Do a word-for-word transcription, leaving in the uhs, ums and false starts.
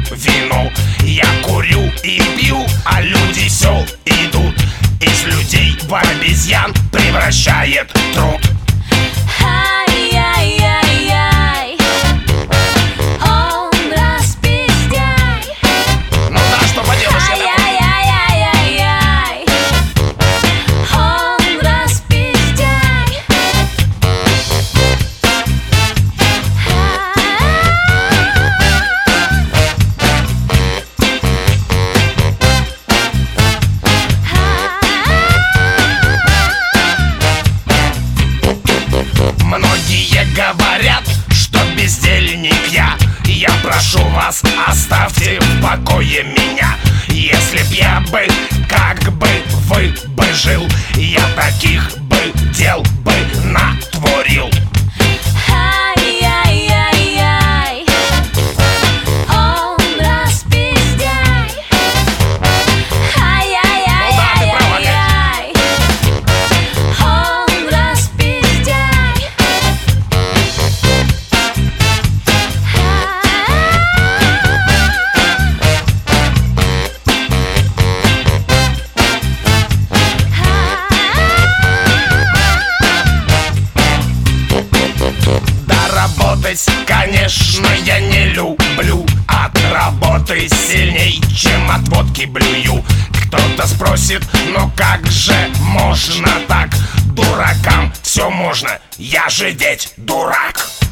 вину. Я курю и пью, а люди все идут. Из людей в обезьян превращает труд. Ай-яй-яй-яй, он распиздяй. Ну да, что поделаешь, я такой. Ай-яй-яй-яй-яй, он распиздяй. Многие говорят, что бездельник я. Я прошу вас, оставьте в покое меня. Если б я бы, как бы вы бы жил, я таких бы дел бы натворил. Ай-яй-яй-яй, он распиздяй. Ай-яй-яй-яй-яй, он распиздяй. Да, работать, конечно, я не люблю. От работы сильней, чем от водки блюю. Кто-то спросит, ну как же можно так? Дуракам все можно, я же ведь дурак.